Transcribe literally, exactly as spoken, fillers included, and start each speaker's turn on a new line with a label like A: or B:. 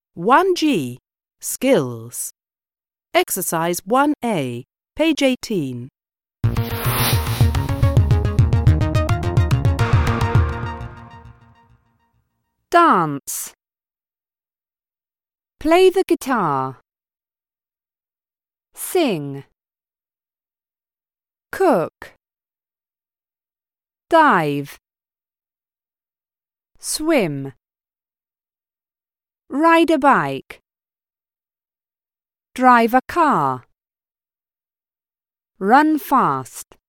A: one G. Skills. Exercise one A, page eighteen.
B: Dance. Play the guitar. Sing. Cook. Dive. Swim. Ride a bike. Drive a car. Run fast.